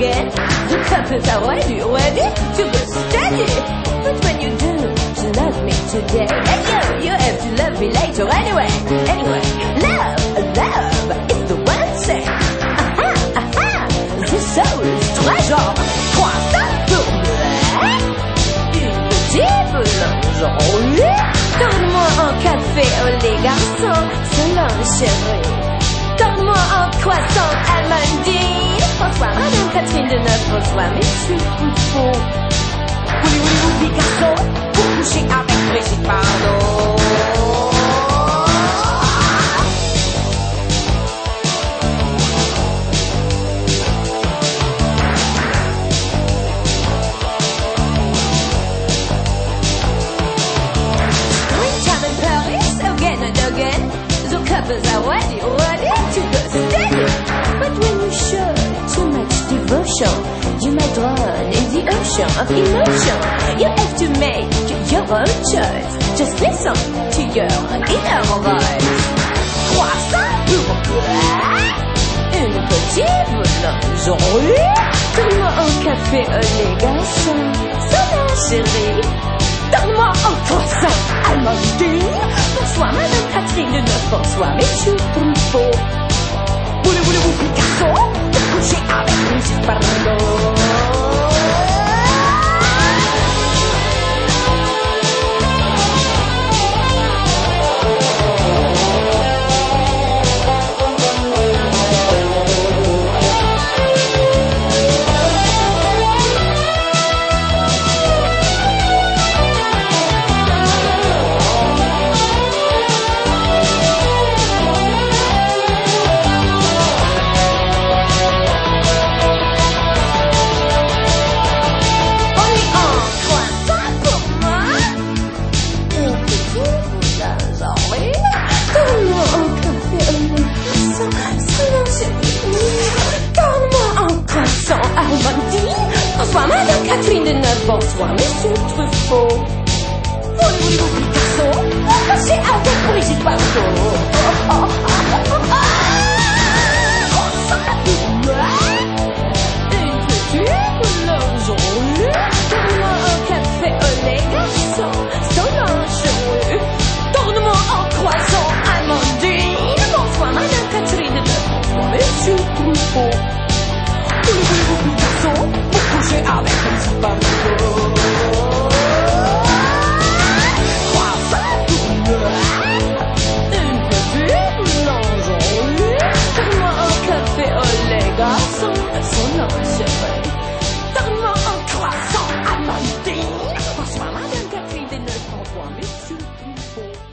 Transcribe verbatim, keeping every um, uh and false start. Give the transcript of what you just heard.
again. The couples are ready, ready to go steady. But when you do to love me today, and you, you have to love me later anyway. Anyway, love, love is the one thing. Aha, aha, the soul's treasure. Croissant pour moi, une petite boulangerie. Donne-moi un café, oh les garçons, selon chérie. Donne-moi un croissant Almondine. Bonsoir Madame Catherine Deneuve, bonsoir Monsieur Truffaut. Voulez-vous Picasso pour coucher avec Brigitte Bardot? Springtime in Paris, again and again. The couples are ready, ready to go steady. But when you show too much devotion, you might drown in the ocean of emotion. You have to make your own choice. Just listen to your inner voice. Croissant pour moi, une petite boulangerie. Donne-moi un café, oh les garçons, sonne chérie. Donne-moi un croissant Almondine. Bonsoir Madame Catherine Deneuve, bonsoir Monsieur Truffaut. Voulez-vous Picasso pour coucher avec Brigitte Bardot? Bonsoir Madame Catherine Deneuve, bonsoir Monsieur Truffaut. Voulez-vous Picasso pour coucher avec Brigitte Bardot? Une petite boulangerie. Donne-moi un café, oh les garçons, sonne chérie. Donne-moi un croissant Almondine. Bonsoir Madame Catherine Deneuve, bonsoir Monsieur Truffaut. Voulez-vous Picasso pour coucher avec Brigitte Bardot? Croissant pour moi, une petite boulangerie. Donne-moi un café, oh les garçons, sonne chérie. Donne-moi un croissant Almondine. Bonsoir Madame Catherine Deneuve, bonsoir Monsieur Truffaut.